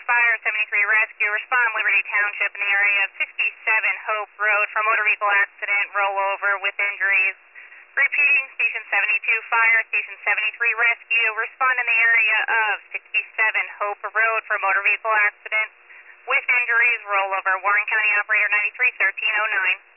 Fire 73 Rescue, respond Liberty Township in the area of 67 Hope Road for motor vehicle accident, rollover with injuries. Repeating, Station 72 Fire, Station 73 Rescue, respond in the area of 67 Hope Road for motor vehicle accident with injuries, rollover. Warren County Operator 931309.